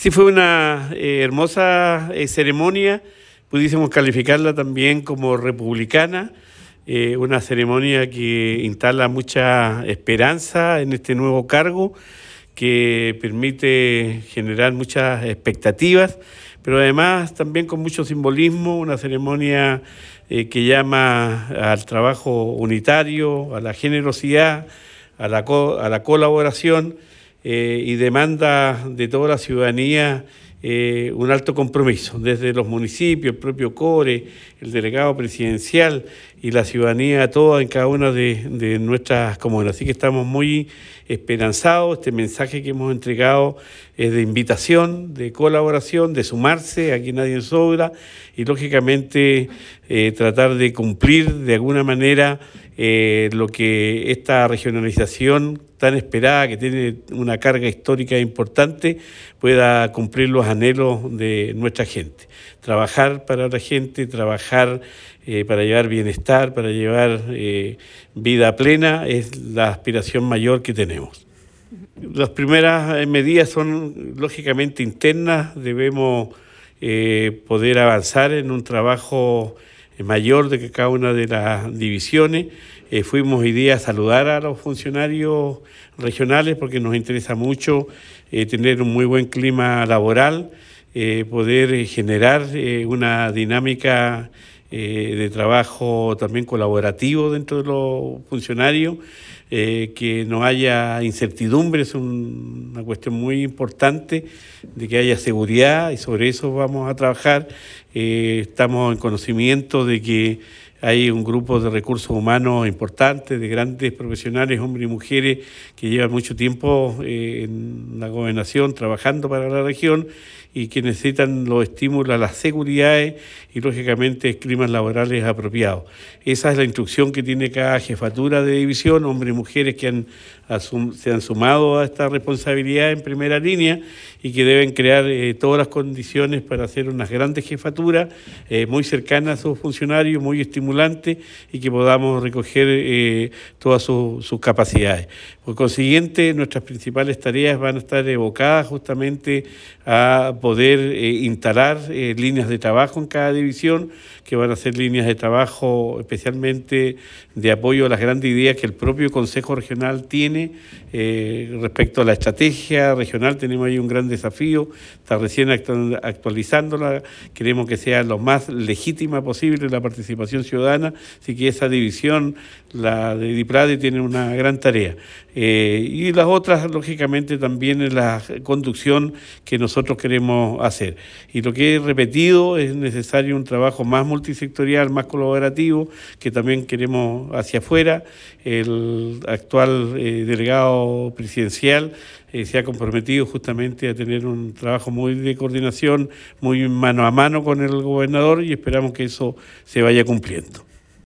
Sí, fue una hermosa ceremonia, pudiésemos calificarla también como republicana, una ceremonia que instala mucha esperanza en este nuevo cargo, que permite generar muchas expectativas, pero además también con mucho simbolismo, una ceremonia que llama al trabajo unitario, a la generosidad, a la colaboración, y demanda de toda la ciudadanía un alto compromiso, desde los municipios, el propio CORE, el delegado presidencial y la ciudadanía toda en cada una de nuestras comunas. Así que estamos muy esperanzados. Este mensaje que hemos entregado es de invitación, de colaboración, de sumarse, aquí nadie sobra, y lógicamente tratar de cumplir de alguna manera lo que esta regionalización tan esperada, que tiene una carga histórica importante, pueda cumplir los anhelos de nuestra gente. Trabajar para la gente, trabajar para llevar bienestar, para llevar vida plena, es la aspiración mayor que tenemos. Las primeras medidas son lógicamente internas, debemos poder avanzar en un trabajo mayor de que cada una de las divisiones. Fuimos hoy día a saludar a los funcionarios regionales porque nos interesa mucho tener un muy buen clima laboral, poder generar una dinámica de trabajo también colaborativo dentro de los funcionarios, que no haya incertidumbre, es una cuestión muy importante, de que haya seguridad, y sobre eso vamos a trabajar. Estamos en conocimiento de que hay un grupo de recursos humanos importantes, de grandes profesionales, hombres y mujeres, que llevan mucho tiempo en la gobernación trabajando para la región y que necesitan los estímulos a las seguridades y, lógicamente, climas laborales apropiados. Esa es la instrucción que tiene cada jefatura de división, hombres y mujeres que se han sumado a esta responsabilidad en primera línea y que deben crear todas las condiciones para hacer unas grandes jefaturas muy cercanas a sus funcionarios, muy estimulantes, y que podamos recoger todas sus capacidades. Por consiguiente, nuestras principales tareas van a estar evocadas justamente a poder instalar líneas de trabajo en cada división, que van a ser líneas de trabajo especialmente de apoyo a las grandes ideas que el propio Consejo Regional tiene respecto a la estrategia regional. Tenemos ahí un gran desafío, está recién actualizándola, queremos que sea lo más legítima posible la participación ciudadana, así que esa división, la de DIPRADE, tiene una gran tarea. Y las otras, lógicamente, también en la conducción que nosotros queremos hacer. Y lo que he repetido, es necesario un trabajo más multisectorial, más colaborativo, que también queremos hacia afuera. El actual delegado presidencial se ha comprometido justamente a tener un trabajo muy de coordinación, muy mano a mano con el gobernador, y esperamos que eso se vaya cumpliendo.